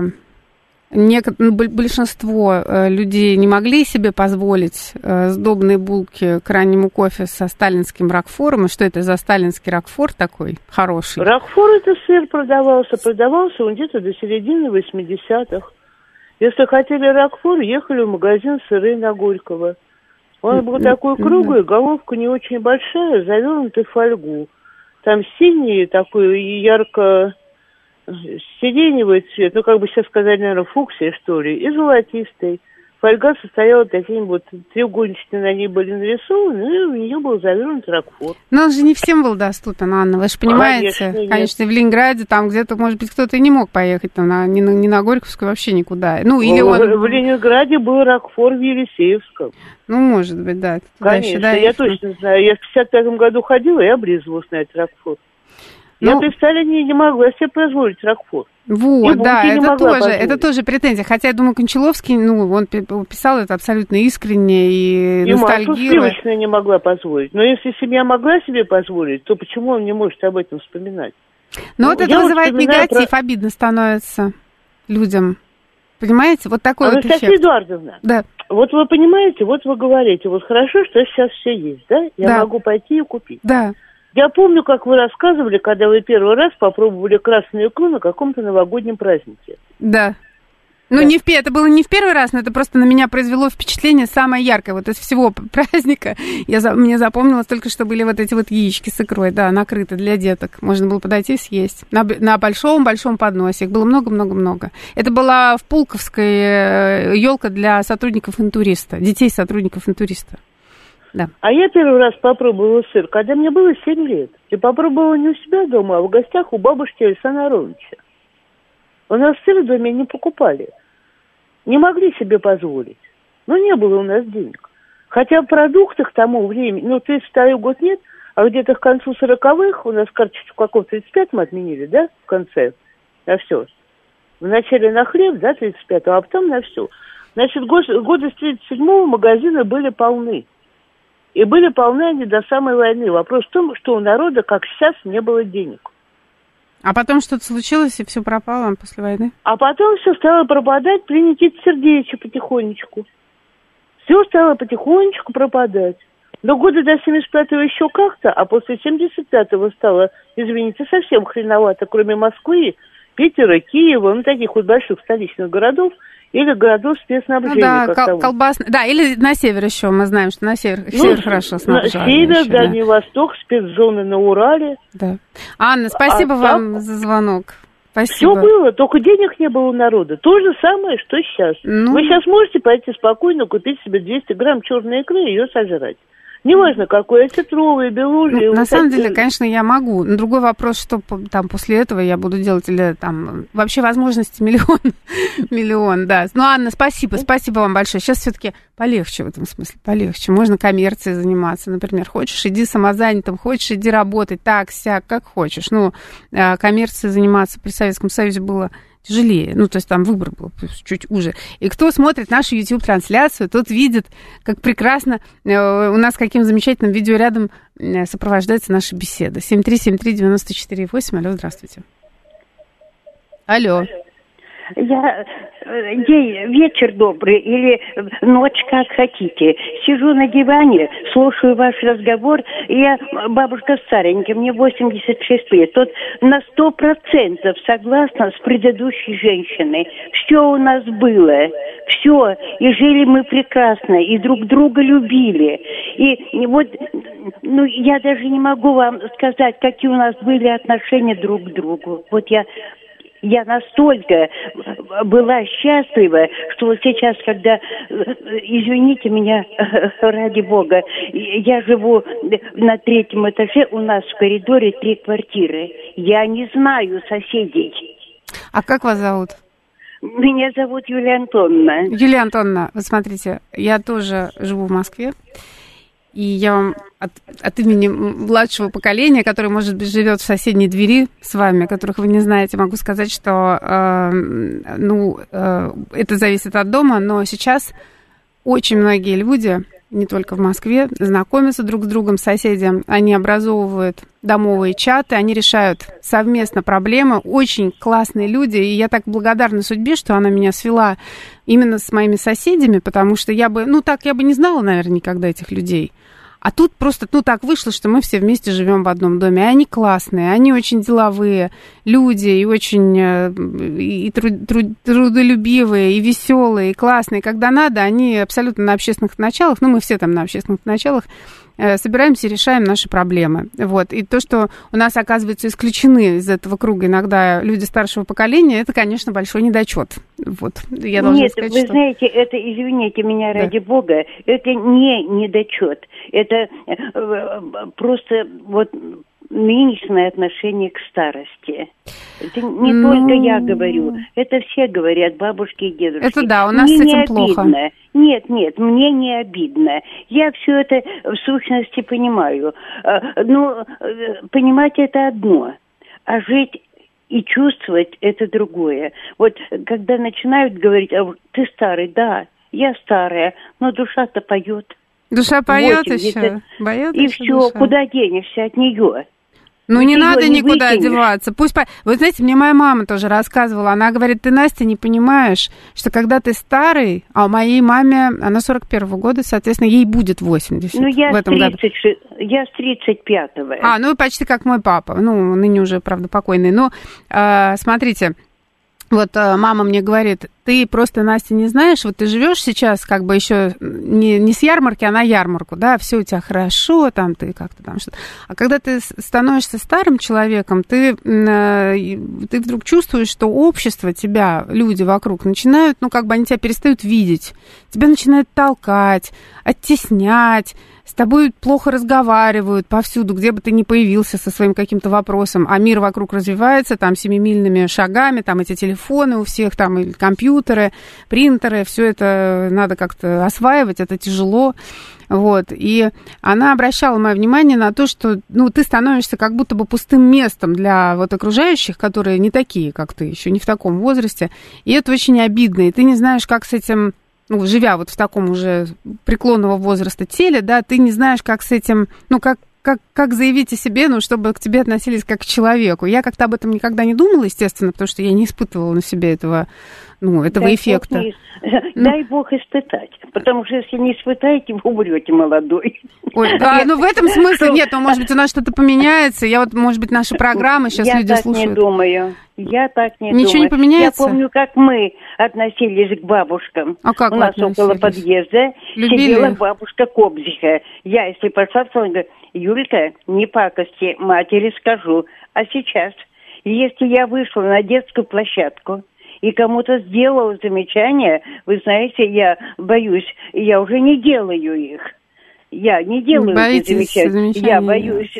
Нек- большинство людей не могли себе позволить сдобные булки к раннему кофе со сталинским рокфором. И что это за сталинский рокфор такой хороший? Рокфор это сыр продавался. Продавался он где-то до середины восьмидесятых. Если хотели рокфор, ехали в магазин сыры на Горького. Он был такой круглый, головка не очень большая, завернутый в фольгу. Там синий такой ярко... сиреневый цвет, ну, как бы сейчас сказать, наверное, фуксия, что ли, и золотистый. Фольга состояла такими вот, треугольнички на ней были нарисованы, и в нее был завернут рокфор. Но он же не всем был доступен, Анна, вы же понимаете. Конечно, конечно, в Ленинграде, там где-то, может быть, кто-то и не мог поехать, там, на, ни, на, ни на Горьковскую, вообще никуда. Ну, или он... В Ленинграде был рокфор в Елисеевском. Ну, может быть, да. Конечно, я точно знаю. Я в пятьдесят пятом году ходила и облизывалась на этот рокфор. Я ну, при Сталине не могла себе позволить рокфор. Вот, да, это тоже, это тоже претензия. Хотя, я думаю, Кончаловский, ну, он писал это абсолютно искренне и, и ностальгируя. И Масло не могла позволить. Но если семья могла себе позволить, то почему он не может об этом вспоминать? Но ну, вот это вызывает негатив, про... обидно становится людям. Понимаете? Вот такой а вот эффект. Анастасия Эдуардовна, да. Вот вы понимаете, вот вы говорите, вот хорошо, что сейчас все есть, да? Я да. могу пойти и купить. Да. Я помню, как вы рассказывали, когда вы первый раз попробовали красную икру на каком-то новогоднем празднике. Да. Ну, да. не в, это было не в первый раз, но это просто на меня произвело впечатление самое яркое. Вот из всего праздника я, мне запомнилось только, что были вот эти вот яички с икрой, да, накрыты для деток. Можно было подойти и съесть. На, на большом-большом подносе. Их было много-много-много. Это была в Пулковской елка для сотрудников интуриста, детей сотрудников интуриста. Да. А я первый раз попробовала сыр, когда мне было семь лет. И попробовала не у себя дома, а в гостях у бабушки Александра Ароновича. У нас сыр в доме не покупали. Не могли себе позволить. Ну, не было у нас денег. Хотя в продуктах к тому времени, ну, тридцать второй год нет, а где-то к концу сороковых, у нас карточку в каком тридцать пятом отменили, да, в конце, на все. Вначале на хлеб, да, тридцать пятого, а потом на все. Значит, год, года с тридцать седьмого магазины были полны. И были полны они до самой войны. Вопрос в том, что у народа, как сейчас, не было денег. А потом что-то случилось, и все пропало после войны? А потом все стало пропадать при Никите Сергеевиче потихонечку. Все стало потихонечку пропадать. Но года до семьдесят пятого еще как-то, а после семьдесят пятого стало, извините, совсем хреновато, кроме Москвы, Питера, Киева, ну, таких вот больших столичных городов, или городов спецснабжения. Ну, да, кол- колбасный. Да, или на север еще, мы знаем, что на север, ну, север хорошо снабжали. Север, еще, Дальний да. Восток, спецзоны на Урале. Да. Анна, спасибо а вам так... за звонок. Спасибо. Все было, только денег не было у народа. То же самое, что сейчас. Ну... Вы сейчас можете пойти спокойно купить себе двести грамм черной икры и ее сожрать. Неважно, какой, осетровый, белужий. Ну, на самом деле, конечно, я могу. Но другой вопрос, что там после этого я буду делать, или там вообще возможности миллион, миллион, да. Ну, Анна, спасибо, спасибо вам большое. Сейчас все-таки полегче в этом смысле, полегче. Можно коммерцией заниматься, например. Хочешь, иди самозанятым, хочешь, иди работать так, сяк, как хочешь. Ну, коммерцией заниматься при Советском Союзе было тяжелее, ну, то есть там выбор был чуть уже. И кто смотрит нашу YouTube-трансляцию, тот видит, как прекрасно э, у нас каким замечательным видеорядом э, сопровождается наша беседа. семь три семь три девяносто четыре восемь. Алло, здравствуйте. Алло. Я день, вечер добрый или ночь, как хотите. Сижу на диване, слушаю ваш разговор. Я бабушка старенькая, мне восемьдесят шесть лет. Тут на сто процентов согласна с предыдущей женщиной. Все у нас было, все, и жили мы прекрасно, и друг друга любили. И, и вот, ну, я даже не могу вам сказать, какие у нас были отношения друг к другу. Вот я... Я настолько была счастлива, что вот сейчас, когда, извините меня, ради бога, я живу на третьем этаже, у нас в коридоре три квартиры. Я не знаю соседей. А как вас зовут? Меня зовут Юлия Антоновна. Юлия Антоновна, вот смотрите, я тоже живу в Москве. И я вам от, от имени младшего поколения, которое, может быть, живет в соседней двери с вами, которых вы не знаете, могу сказать, что э, ну, э, это зависит от дома, но сейчас очень многие люди, не только в Москве, знакомятся друг с другом, с соседями, они образовывают домовые чаты, они решают совместно проблемы, очень классные люди, и я так благодарна судьбе, что она меня свела именно с моими соседями, потому что я бы, ну так, я бы не знала, наверное, никогда этих людей. А тут просто, ну, так вышло, что мы все вместе живем в одном доме. И они классные, они очень деловые люди, и очень и труд, труд, трудолюбивые, и веселые, и классные. Когда надо, они абсолютно на общественных началах, ну, мы все там на общественных началах, собираемся и решаем наши проблемы. Вот. И то, что у нас, оказывается, исключены из этого круга иногда люди старшего поколения, это, конечно, большой недочет. Вот. Я должна Нет, сказать, вы что... знаете, это, извините меня, да. ради бога, это не недочет. Это просто вот нынешнее отношение к старости. Это не ну... только я говорю, это все говорят, бабушки и дедушки. Это да, у нас мне с этим не плохо. Обидно. Нет, нет, мне не обидно. Я все это в сущности понимаю. Но понимать это одно, а жить и чувствовать это другое. Вот когда начинают говорить, а ты старый, да, я старая, но душа-то поет. Душа поет восемьдесят, еще, поет и еще все, душа. Куда денешься от нее? Ну, не Ты надо не никуда выкинешь. одеваться. Пусть, по... Вы знаете, мне моя мама тоже рассказывала. Она говорит, ты, Настя, не понимаешь, что когда ты старый, а у моей маме, она сорок первого года, соответственно, ей будет восемьдесят ну, я в этом году. Я с тридцать пятого. А, ну, почти как мой папа. Ну, ныне уже, правда, покойный. Но, э, смотрите, вот э, мама мне говорит, ты просто, Настя, не знаешь, вот ты живешь сейчас как бы еще не, не с ярмарки, а на ярмарку, да, все у тебя хорошо, там ты как-то там что-то. А когда ты становишься старым человеком, ты, э, ты вдруг чувствуешь, что общество тебя, люди вокруг начинают, ну, как бы они тебя перестают видеть, тебя начинают толкать, оттеснять, с тобой плохо разговаривают повсюду, где бы ты ни появился со своим каким-то вопросом, а мир вокруг развивается там семимильными шагами, там эти телефоны у всех, там и компьютеры, принтеры, все это надо как-то осваивать, это тяжело. Вот. И она обращала мое внимание на то, что ну, ты становишься как будто бы пустым местом для вот окружающих, которые не такие, как ты, еще не в таком возрасте. И это очень обидно, и ты не знаешь, как с этим... Ну, живя вот в таком уже преклонного возраста теле, да, ты не знаешь, как с этим, ну, как, как, как заявить о себе, ну, чтобы к тебе относились как к человеку. Я как-то об этом никогда не думала, естественно, потому что я не испытывала на себе этого, ну, этого дай эффекта. Бог не... ну... Дай бог испытать, потому что если не испытаете, вы умрете молодой. Ой, да, ну в этом смысле нет, но, может быть, у нас что-то поменяется. Я вот, может быть, наши программы сейчас я люди слушают. Я так не думаю. Я так не Ничего думаю. не поменяется? Я помню, как мы относились к бабушкам. А как у вы нас относились? Около подъезда Любили? Сидела бабушка Кобзиха. Я, если пошла, то она говорит, Юлька, не пакости, матери скажу. А сейчас, если я вышла на детскую площадку и кому-то сделала замечание, вы знаете, я боюсь, я уже не делаю их. Я не делаю эти замечания. замечания. Я боюсь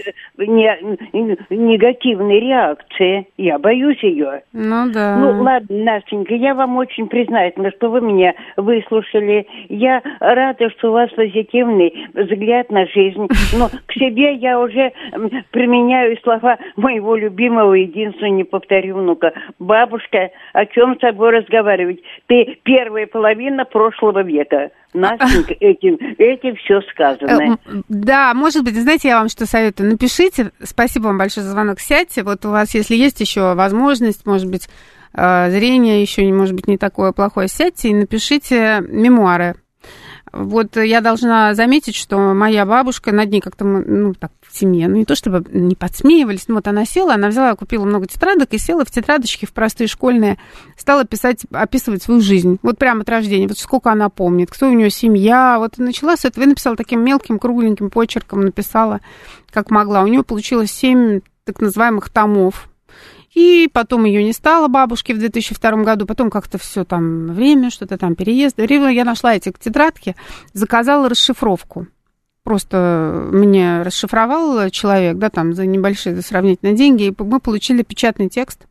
не, негативной реакции. Я боюсь ее. Ну да. Ну ладно, Настенька, я вам очень признательна, что вы меня выслушали. Я рада, что у вас позитивный взгляд на жизнь. Но к себе я уже применяю слова моего любимого, единственного, не повторю внука. Бабушка, о чем с тобой разговаривать? Ты первая половина прошлого века. Настенька, этим, этим все сказано. Да, может быть, знаете, я вам что советую? Напишите, спасибо вам большое за звонок, сядьте, вот у вас, если есть еще возможность, может быть, зрение еще, может быть, не такое плохое, сядьте и напишите мемуары. Вот я должна заметить, что моя бабушка, над ней как-то, ну, так, в семье, ну, не то чтобы не подсмеивались, но вот она села, она взяла, купила много тетрадок и села в тетрадочки, в простые школьные, стала писать, описывать свою жизнь, вот прямо от рождения, вот сколько она помнит, кто у нее семья, вот начала с этого, и написала таким мелким, кругленьким почерком, написала, как могла. У нее получилось семь так называемых томов. И потом ее не стало, бабушки, в две тысячи втором году. Потом как-то все там время, что-то там переезд. Я нашла эти тетрадки, заказала расшифровку. Просто мне расшифровал человек, да, там за небольшие за сравнительные деньги, и мы получили печатный текст.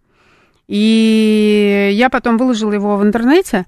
И я потом выложила его в интернете,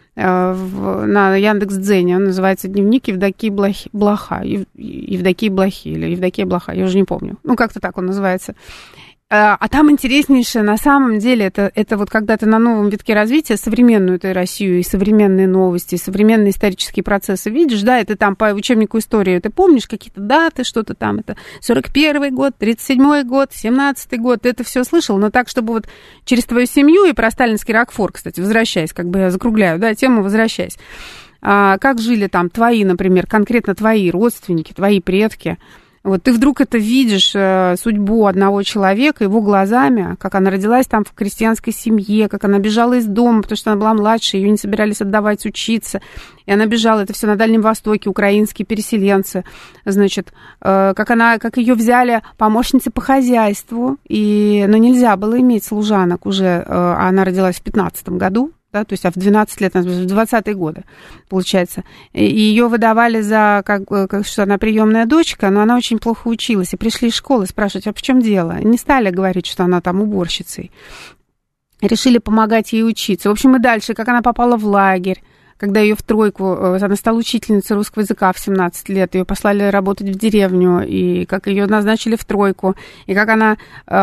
в, на Яндекс.Дзене. Он называется «Дневник Евдокии Блохи, Блоха». Ев, Евдокии Блохи или Евдокия Блоха, я уже не помню. Ну, как-то так он называется. А там интереснейшее, на самом деле, это, это вот когда ты на новом витке развития современную этой Россию, и современные новости, и современные исторические процессы видишь, да, и ты там по учебнику истории, ты помнишь какие-то даты, что-то там, это сорок первый год, тридцать седьмой год, семнадцатый год, ты это все слышал, но так, чтобы вот через твою семью и про сталинский Рокфор, кстати, возвращаясь, как бы я закругляю, да, тему возвращаясь, а, как жили там твои, например, конкретно твои родственники, твои предки. Вот ты вдруг это видишь, э, судьбу одного человека, его глазами, как она родилась там в крестьянской семье, как она бежала из дома, потому что она была младше, ее не собирались отдавать учиться, и она бежала, это все на Дальнем Востоке, украинские переселенцы, значит, э, как она, как ее взяли помощницы по хозяйству, и, но нельзя было иметь служанок уже, э, она родилась в пятнадцатом году, да, то есть, а в двенадцать лет, в двадцатые годы, получается. И ее выдавали за, как, как что она приемная дочка, но она очень плохо училась. И пришли из школы спрашивать, а в чем дело? Не стали говорить, что она там уборщицей. Решили помогать ей учиться. В общем, и дальше, как она попала в лагерь, когда ее в тройку, она стала учительницей русского языка в семнадцать лет, ее послали работать в деревню, и как ее назначили в тройку, и как она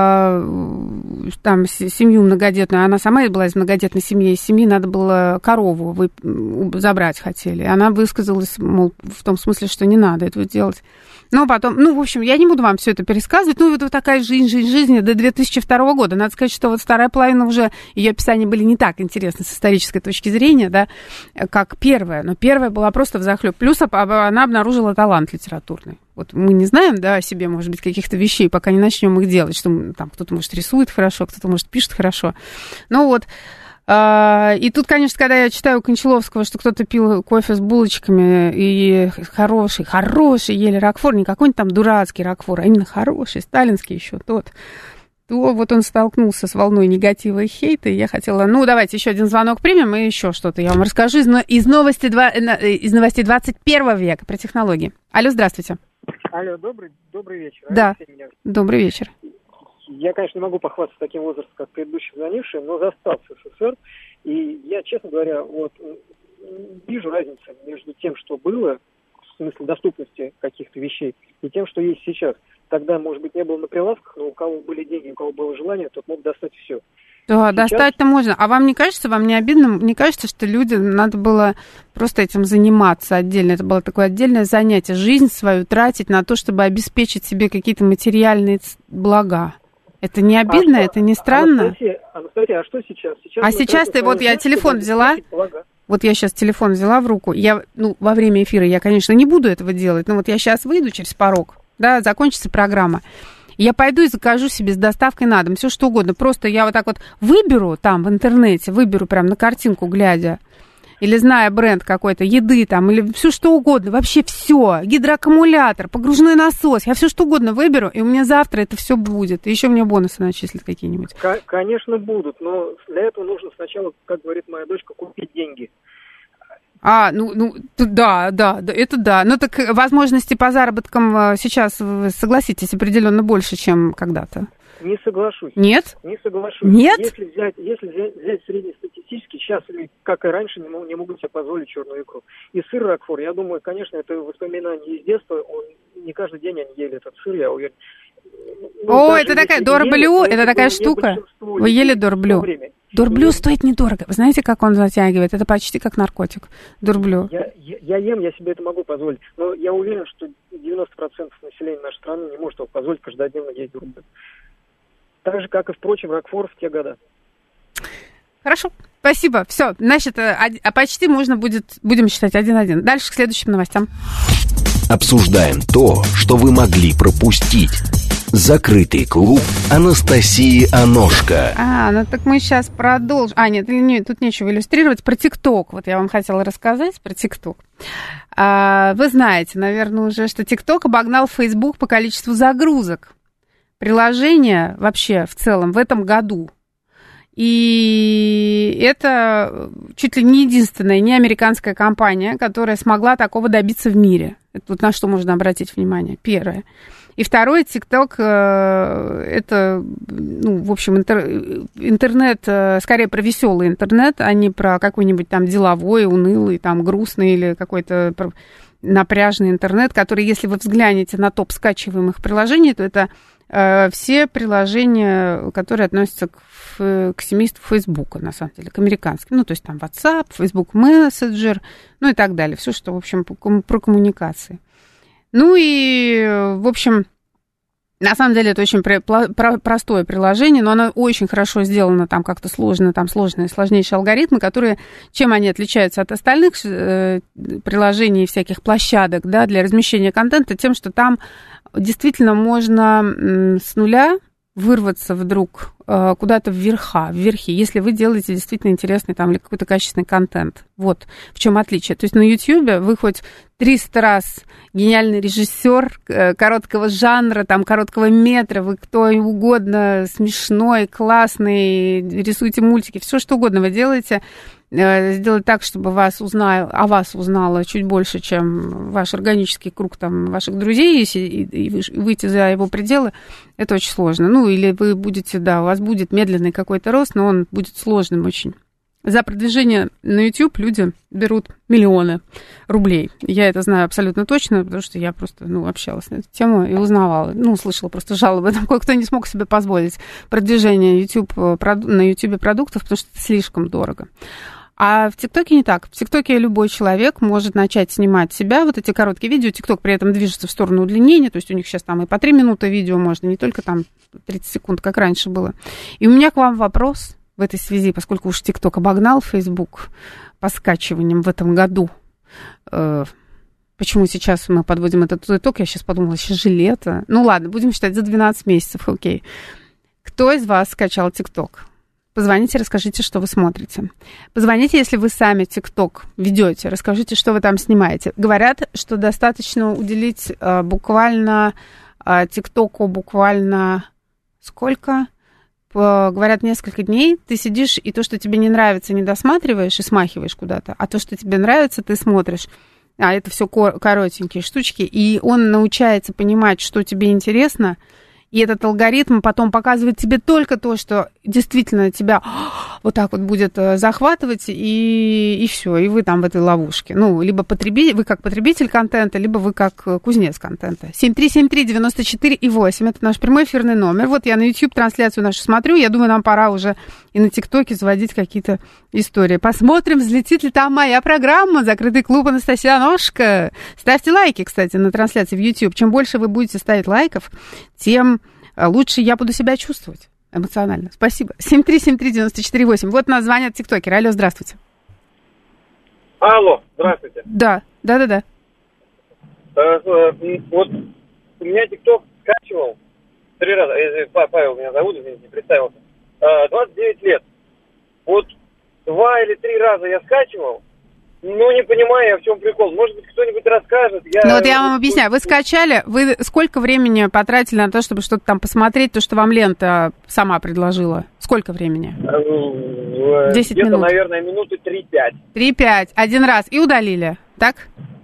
э, там семью многодетную, она сама была из многодетной семьи, из семьи надо было корову вы, забрать хотели. Она высказалась, мол, в том смысле, что не надо этого делать. Но потом, ну, в общем, я не буду вам все это пересказывать. Ну, вот такая жизнь, жизнь, жизнь до две тысячи второго года. Надо сказать, что вот вторая половина уже, ее описания были не так интересны с исторической точки зрения, да, как первая. Но первая была просто взахлеб. Плюс она обнаружила талант литературный. Вот мы не знаем, да, о себе, может быть, каких-то вещей, пока не начнем их делать. Что там кто-то, может, рисует хорошо, кто-то, может, пишет хорошо. Ну, вот. И тут, конечно, когда я читаю Кончаловского, что кто-то пил кофе с булочками, и хороший, хороший ели Рокфор, не какой-нибудь там дурацкий Рокфор, а именно хороший, сталинский еще тот, то вот он столкнулся с волной негатива и хейта, и я хотела, ну, давайте еще один звонок примем, и еще что-то я вам расскажу из, из, новости, из новостей двадцать первого века про технологии. Алло, здравствуйте. Алло, добрый, добрый вечер. Да, добрый вечер. Я, конечно, не могу похвастаться таким возрастом, как предыдущий звонивший, но застал СССР. И я, честно говоря, вот вижу разницу между тем, что было, в смысле доступности каких-то вещей, и тем, что есть сейчас. Тогда, может быть, не было на прилавках, но у кого были деньги, у кого было желание, тот мог достать все. Да, сейчас... достать-то можно. А вам не кажется, вам не обидно, не кажется, что людям надо было просто этим заниматься отдельно? Это было такое отдельное занятие, жизнь свою тратить на то, чтобы обеспечить себе какие-то материальные блага. Это не обидно, а это не странно? Анастасия, Анастасия, а что сейчас? сейчас а сейчас ты, вот я телефон взяла, вот я сейчас телефон взяла в руку, я, ну, во время эфира я, конечно, не буду этого делать, но вот я сейчас выйду через порог, да, закончится программа, я пойду и закажу себе с доставкой на дом, все что угодно, просто я вот так вот выберу там в интернете, выберу прям на картинку глядя, или зная бренд какой-то, еды там, или все что угодно, вообще все, гидроаккумулятор, погружной насос, я все что угодно выберу, и у меня завтра это все будет. И еще мне бонусы начислят какие-нибудь. К- конечно, будут, но для этого нужно сначала, как говорит моя дочка, купить деньги. А, ну, ну, да, да, да, это да. Ну, так возможности по заработкам сейчас, вы согласитесь, определенно больше, чем когда-то. Не соглашусь. Нет? Не соглашусь. Нет? Если взять, если взять, взять среднестатистически, сейчас, как и раньше, не, не могут себе позволить черную икру. И сыр Рокфор, я думаю, конечно, это воспоминание из детства. Он, не каждый день они ели этот сыр, я уверен. Ну, О, это такая дорблю, это такая штука. Вы ели дорблю? Дорблю стоит недорого. Вы знаете, как он затягивает? Это почти как наркотик. Дорблю. Я, я, я ем, я себе это могу позволить. Но я уверен, что девяносто процентов населения нашей страны не может его позволить каждодневно есть дорблю. Так же, как и, впрочем, Рокфор в те года. Хорошо. Спасибо. Все, значит, а почти можно будет, будем считать один-один. Дальше к следующим новостям. Обсуждаем то, что вы могли пропустить. Закрытый клуб Анастасии Аношко. А, ну так мы сейчас продолжим. А, нет, нет, тут нечего иллюстрировать. Про ТикТок. Вот я вам хотела рассказать про ТикТок. А, вы знаете, наверное, уже, что ТикТок обогнал Фейсбук по количеству загрузок приложения вообще в целом в этом году. И это чуть ли не единственная, не американская компания, которая смогла такого добиться в мире. Это вот на что можно обратить внимание. Первое. И второе, TikTok, это, ну, в общем, интер, интернет, скорее про веселый интернет, а не про какой-нибудь там деловой, унылый, там грустный или какой-то напряжный интернет, который, если вы взглянете на топ скачиваемых приложений, то это все приложения, которые относятся к, к семейству Фейсбука, на самом деле, к американским. Ну, то есть там WhatsApp, Facebook Messenger, ну и так далее. Все, что, в общем, про коммуникации. Ну и, в общем, на самом деле это очень простое приложение, но оно очень хорошо сделано, там как-то сложно, там сложные, сложнейшие алгоритмы, которые, чем они отличаются от остальных э, приложений, всяких площадок, да, для размещения контента, тем, что там действительно можно м, с нуля вырваться вдруг э, куда-то вверха, вверхи, если вы делаете действительно интересный там или какой-то качественный контент. Вот в чем отличие. То есть на Ютьюбе вы хоть триста раз гениальный режиссер э, короткого жанра, там, короткого метра, вы кто угодно, смешной, классный, рисуете мультики, все что угодно вы делаете, э, сделать так, чтобы вас узнал, о вас узнало чуть больше, чем ваш органический круг там, ваших друзей, и, и, и выйти за его пределы, это очень сложно. Ну, или вы будете, да, у вас будет медленный какой-то рост, но он будет сложным очень. За продвижение на YouTube люди берут миллионы рублей. Я это знаю абсолютно точно, потому что я просто, ну, общалась на эту тему и узнавала. Ну, слышала просто жалобы. Там кое-кто не смог себе позволить продвижение YouTube, на YouTube продуктов, потому что это слишком дорого. А в ТикТоке не так. В ТикТоке любой человек может начать снимать себя, вот эти короткие видео. ТикТок при этом движется в сторону удлинения, то есть у них сейчас там и по три минуты видео можно, не только там тридцать секунд, как раньше было. И у меня к вам вопрос в этой связи, поскольку уж ТикТок обогнал Фейсбук по скачиваниям в этом году. Э, почему сейчас мы подводим этот итог? Я сейчас подумала, сейчас же лето. Ну ладно, будем считать за двенадцать месяцев, окей. Кто из вас скачал ТикТок? Позвоните, расскажите, что вы смотрите. Позвоните, если вы сами ТикТок ведете, расскажите, что вы там снимаете. Говорят, что достаточно уделить э, буквально э, ТикТоку буквально сколько? Говорят, несколько дней ты сидишь, и то, что тебе не нравится, не досматриваешь и смахиваешь куда-то, а то, что тебе нравится, ты смотришь. А это все коротенькие штучки, и он научается понимать, что тебе интересно, и этот алгоритм потом показывает тебе только то, что действительно тебя вот так вот будет захватывать, и, и все, и вы там в этой ловушке. Ну, либо потребитель, вы как потребитель контента, либо вы как кузнец контента. семь три семь три девяносто четыре и восемь, это наш прямой эфирный номер. Вот я на YouTube трансляцию нашу смотрю, я думаю, нам пора уже и на ТикТоке заводить какие-то истории. Посмотрим, взлетит ли там моя программа «Закрытый клуб Анастасия Аношко». Ставьте лайки, кстати, на трансляции в YouTube. Чем больше вы будете ставить лайков, тем лучше я буду себя чувствовать эмоционально. Спасибо. семь три семь три девяносто четыре восемь. Вот нас звонят тиктокеры. Алло, здравствуйте. Алло, здравствуйте. Да, да-да-да. Э, э, вот у меня ТикТок скачивал три раза. Э, Павел меня зовут, извините, не представился. Э, двадцать девять лет. Вот два или три раза я скачивал. Ну, не понимаю, в чем прикол. Может быть, кто-нибудь расскажет. Я... Ну, вот я вам объясняю. Вы скачали, вы сколько времени потратили на то, чтобы что-то там посмотреть, то, что вам лента сама предложила? Сколько времени? десять Где-то, минут. наверное, минуты три-пять. три-пять. Один раз. И удалили, так?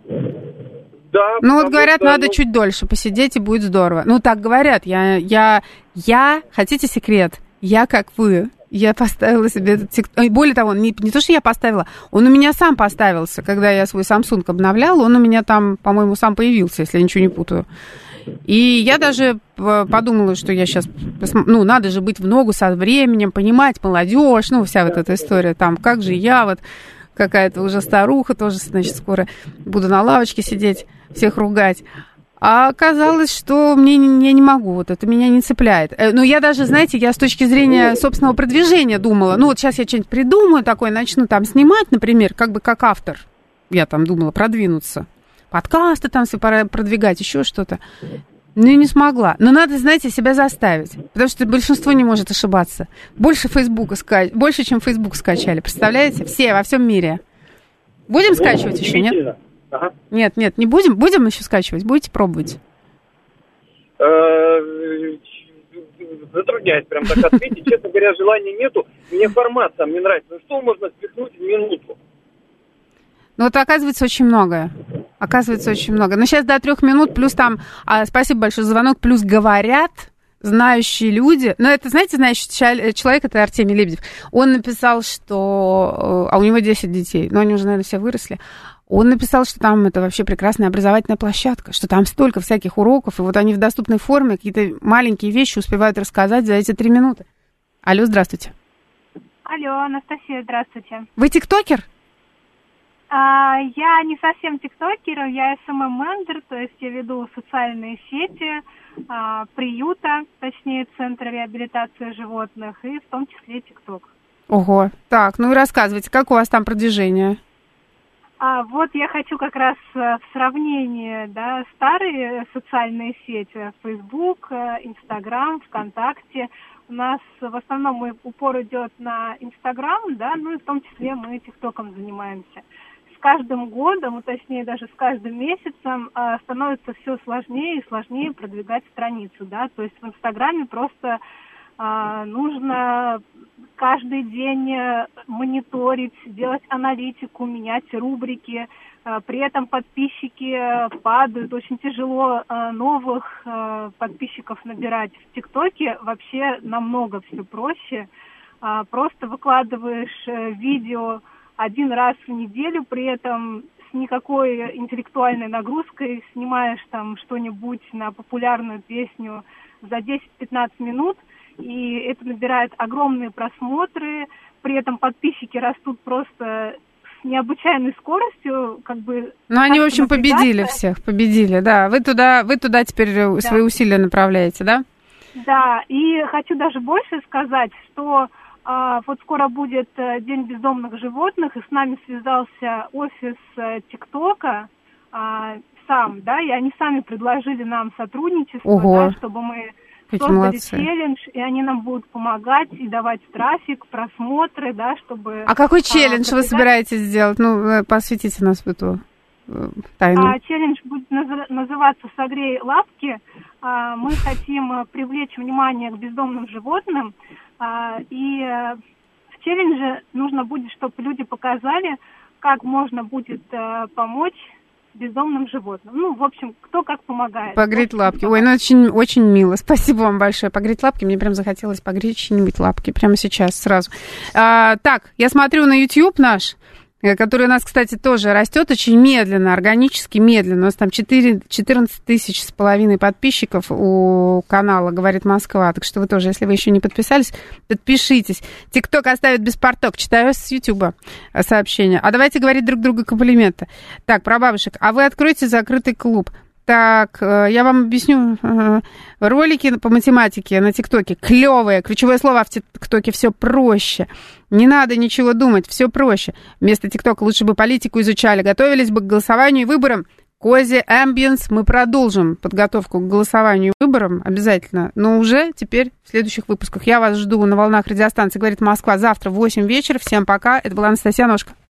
Да. Ну, вот говорят, что, надо ну... чуть дольше посидеть, и будет здорово. Ну, так говорят. Я, я, я, хотите секрет? Я, как вы, я поставила себе этот TikTok. Более того, не, не то, что я поставила, он у меня сам поставился. Когда я свой Samsung обновляла, он у меня там, по-моему, сам появился, если я ничего не путаю. И я даже подумала, что я сейчас... Ну, надо же быть в ногу со временем, понимать молодежь, ну, вся вот эта история. Там, как же я вот, какая-то уже старуха, тоже, значит, скоро буду на лавочке сидеть, всех ругать. А оказалось, что мне не, я не могу, вот это меня не цепляет. Но я даже, знаете, я с точки зрения собственного продвижения думала, ну вот сейчас я что-нибудь придумаю такое, начну там снимать, например, как бы как автор. Я там думала продвинуться. Подкасты там все пора продвигать, еще что-то. Ну и не смогла. Но надо, знаете, себя заставить. Потому что большинство не может ошибаться. Больше Фейсбука ска... больше, чем Фейсбук скачали. Представляете? Все во всем мире. Будем ну, скачивать еще, нет? Ага. Нет, нет, не будем. Будем еще скачивать? Будете пробовать? Затрудняюсь прям так ответить. Честно говоря, желания нету. Мне формат там не нравится. Ну что можно впихнуть в минуту? Ну вот оказывается очень многое. Оказывается очень много. Но сейчас до трех минут, плюс там, а, спасибо большое за звонок, плюс говорят знающие люди. Ну это, знаете, знающий человек, это Артемий Лебедев. Он написал, что... А у него десять детей, но они уже, наверное, все выросли. Он написал, что там это вообще прекрасная образовательная площадка, что там столько всяких уроков, и вот они в доступной форме какие-то маленькие вещи успевают рассказать за эти три минуты. Алло, здравствуйте. Алло, Анастасия, здравствуйте. Вы тиктокер? А, я не совсем тиктокер, я эс эм эм-менеджер, то есть я веду социальные сети а, приюта, точнее, Центра реабилитации животных, и в том числе тикток. Ого, так, ну и рассказывайте, как у вас там продвижение? А, вот я хочу как раз в сравнении, да, старые социальные сети, Facebook, Instagram, ВКонтакте. У нас в основном упор идет на Instagram, да, ну и в том числе мы тиктоком занимаемся. С каждым годом, точнее даже с каждым месяцем становится все сложнее и сложнее продвигать страницу, да, то есть в Инстаграме просто а, нужно каждый день мониторить, делать аналитику, менять рубрики, при этом подписчики падают, очень тяжело новых подписчиков набирать. В ТикТоке вообще намного все проще, просто выкладываешь видео один раз в неделю, при этом с никакой интеллектуальной нагрузкой, снимаешь там что-нибудь на популярную песню за десять-пятнадцать минут, и это набирает огромные просмотры, при этом подписчики растут просто с необычайной скоростью, как бы... Ну, они, в общем, победили всех, победили, да. Вы туда, вы туда теперь да. свои усилия направляете, да? Да, и хочу даже больше сказать, что а, вот скоро будет День бездомных животных, и с нами связался офис ТикТока а, сам, да, и они сами предложили нам сотрудничество, да, чтобы мы... создали челлендж, и они нам будут помогать и давать трафик, просмотры, да, чтобы... А какой челлендж а, вы собираетесь сделать? Ну, посвятите нас в эту э, тайну. А, челлендж будет наз- называться «Согрей лапки». А, мы хотим привлечь внимание к бездомным животным, а, и а, в челлендже нужно будет, чтобы люди показали, как можно будет а, помочь бездомным животным. Ну, в общем, кто как помогает. Погреть лапки. Ой, ну очень, очень мило. Спасибо вам большое. Погреть лапки. Мне прям захотелось погреть чьи-нибудь лапки. Прямо сейчас, сразу. А, так, я смотрю на YouTube наш, который у нас, кстати, тоже растет очень медленно, органически медленно. У нас там четырнадцать тысяч с половиной подписчиков у канала «Говорит Москва». Так что вы тоже, если вы еще не подписались, подпишитесь. ТикТок оставит без порток. Читаю с Ютуба сообщения. А давайте говорить друг другу комплименты. Так, про бабушек. А вы откройте закрытый клуб. Так, я вам объясню. Ролики по математике на ТикТоке клевые. Ключевое слово в ТикТоке все проще. Не надо ничего думать, все проще. Вместо ТикТока лучше бы политику изучали, готовились бы к голосованию и выборам. Кози Ambience мы продолжим подготовку к голосованию и выборам обязательно, но уже теперь в следующих выпусках. Я вас жду на волнах радиостанции «Говорит Москва» завтра в восемь вечера. Всем пока. Это была Анастасия Ножка.